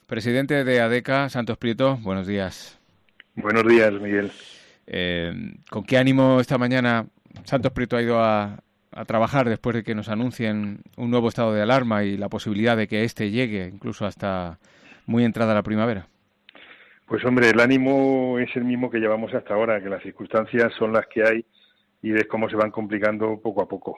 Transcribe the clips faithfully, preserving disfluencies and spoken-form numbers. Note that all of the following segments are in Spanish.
Presidente de ADECA, Santos Prieto, buenos días. Buenos días, Miguel. Eh, ¿Con qué ánimo esta mañana Santos Prieto ha ido a, a trabajar después de que nos anuncien un nuevo estado de alarma y la posibilidad de que éste llegue incluso hasta muy entrada la primavera? Pues hombre, el ánimo es el mismo que llevamos hasta ahora, que las circunstancias son las que hay y ves cómo se van complicando poco a poco.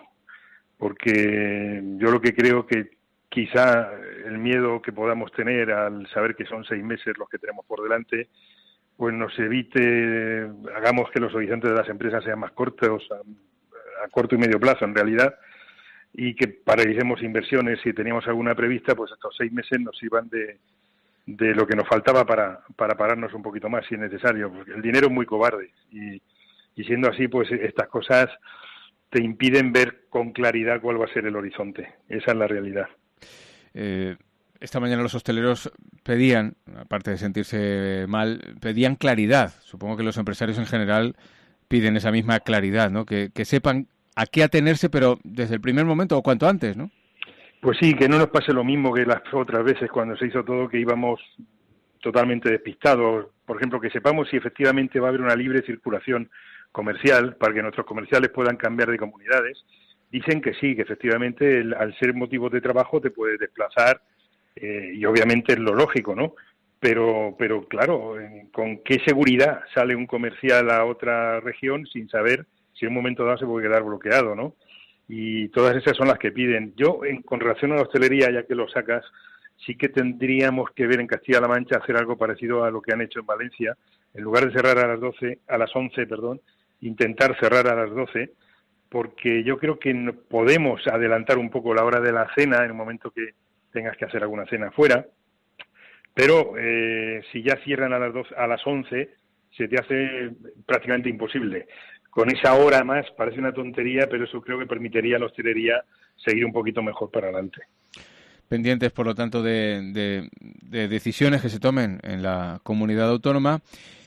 Porque yo lo que creo que quizá el miedo que podamos tener al saber que son seis meses los que tenemos por delante, pues nos evite, hagamos que los horizontes de las empresas sean más cortos, a, a corto y medio plazo en realidad, y que paralicemos inversiones. Si teníamos alguna prevista, pues estos seis meses nos sirvan de, de lo que nos faltaba para, para pararnos un poquito más si es necesario, porque el dinero es muy cobarde y, y siendo así, pues estas cosas te impiden ver con claridad cuál va a ser el horizonte. Esa es la realidad. Eh, esta mañana los hosteleros pedían, aparte de sentirse mal, pedían claridad. Supongo que los empresarios en general piden esa misma claridad, ¿no? Que, que sepan a qué atenerse, pero desde el primer momento o cuanto antes, ¿no? Pues sí, que no nos pase lo mismo que las otras veces cuando se hizo todo, que íbamos totalmente despistados. Por ejemplo, que sepamos si efectivamente va a haber una libre circulación comercial para que nuestros comerciales puedan cambiar de comunidades. Dicen que sí, que efectivamente el, al ser motivos de trabajo te puedes desplazar eh, y obviamente es lo lógico, ¿no? Pero, pero claro, ¿con qué seguridad sale un comercial a otra región sin saber si en un momento dado se puede quedar bloqueado, ¿no? Y todas esas son las que piden. Yo, en, con relación a la hostelería, ya que lo sacas, sí que tendríamos que ver en Castilla-La Mancha hacer algo parecido a lo que han hecho en Valencia. En lugar de cerrar a las doce, a las once, perdón, intentar cerrar a las doce, porque yo creo que no podemos adelantar un poco la hora de la cena en el momento que tengas que hacer alguna cena fuera, pero eh, si ya cierran a las doce, a las once, se te hace prácticamente imposible. Con esa hora más parece una tontería, pero eso creo que permitiría a la hostelería seguir un poquito mejor para adelante. Pendientes, por lo tanto, de, de, de decisiones que se tomen en la comunidad autónoma.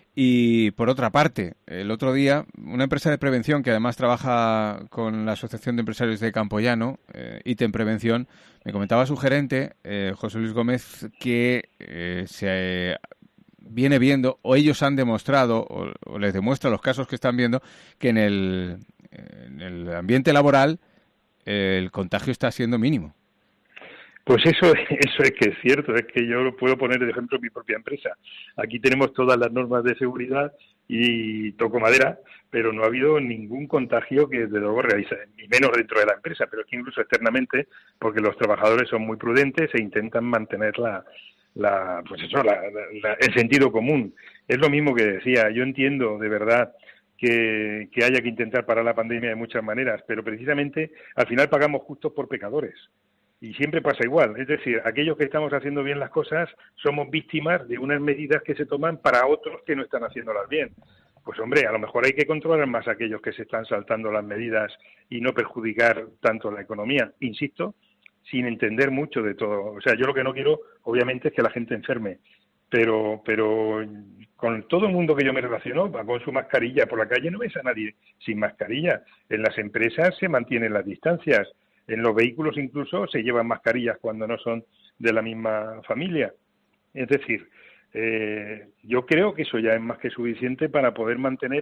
Y, por otra parte, el otro día, una empresa de prevención que además trabaja con la Asociación de Empresarios de Campoyano, eh, ITEM Prevención, me comentaba su gerente, eh, José Luis Gómez, que eh, se eh, viene viendo, o ellos han demostrado, o, o les demuestra los casos que están viendo, que en el, en el ambiente laboral eh, el contagio está siendo mínimo. Pues eso, eso es que es cierto, es que yo lo puedo poner de ejemplo en mi propia empresa. Aquí tenemos todas las normas de seguridad y toco madera, pero no ha habido ningún contagio que desde luego realiza, ni menos dentro de la empresa, pero es que incluso externamente, porque los trabajadores son muy prudentes e intentan mantener la, la pues eso, la, la, el sentido común. Es lo mismo que decía, yo entiendo de verdad que, que haya que intentar parar la pandemia de muchas maneras, pero precisamente al final pagamos justos por pecadores. Y siempre pasa igual, es decir, aquellos que estamos haciendo bien las cosas somos víctimas de unas medidas que se toman para otros que no están haciéndolas bien. Pues hombre, a lo mejor hay que controlar más a aquellos que se están saltando las medidas y no perjudicar tanto la economía, insisto, sin entender mucho de todo. O sea, yo lo que no quiero, obviamente, es que la gente enferme, pero pero con todo el mundo que yo me relaciono, va con su mascarilla por la calle, no ves a nadie sin mascarilla. En las empresas se mantienen las distancias. En los vehículos incluso se llevan mascarillas cuando no son de la misma familia. Es decir, eh, yo creo que eso ya es más que suficiente para poder mantener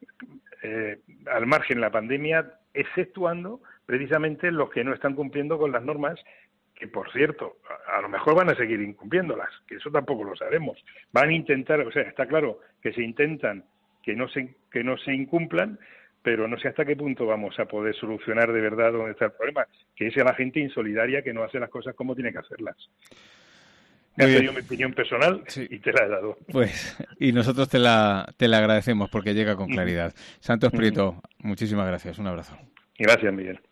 eh, al margen la pandemia, exceptuando precisamente los que no están cumpliendo con las normas, que por cierto, a, a lo mejor van a seguir incumpliéndolas, que eso tampoco lo sabemos. Van a intentar, o sea, está claro que se intentan que no se, que no se incumplan, pero no sé hasta qué punto vamos a poder solucionar de verdad dónde está el problema, que es a la gente insolidaria que no hace las cosas como tiene que hacerlas. Me has pedido mi opinión personal, sí, y te la he dado. Pues, y nosotros te la, te la agradecemos porque llega con claridad. Santos Prieto, muchísimas gracias. Un abrazo. Gracias, Miguel.